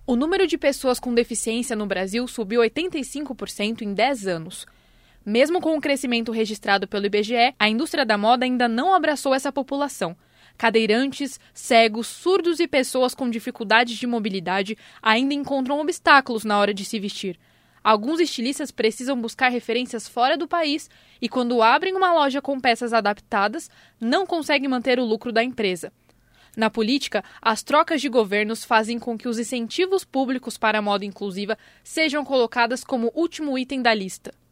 O número de pessoas com deficiência no Brasil subiu 85% em 10 anos. Mesmo com o crescimento registrado pelo IBGE, a indústria da moda ainda não abraçou essa população. Cadeirantes, cegos, surdos e pessoas com dificuldades de mobilidade ainda encontram obstáculos na hora de se vestir. Alguns estilistas precisam buscar referências fora do país e, quando abrem uma loja com peças adaptadas, não conseguem manter o lucro da empresa. Na política, as trocas de governos fazem com que os incentivos públicos para a moda inclusiva sejam colocadas como último item da lista.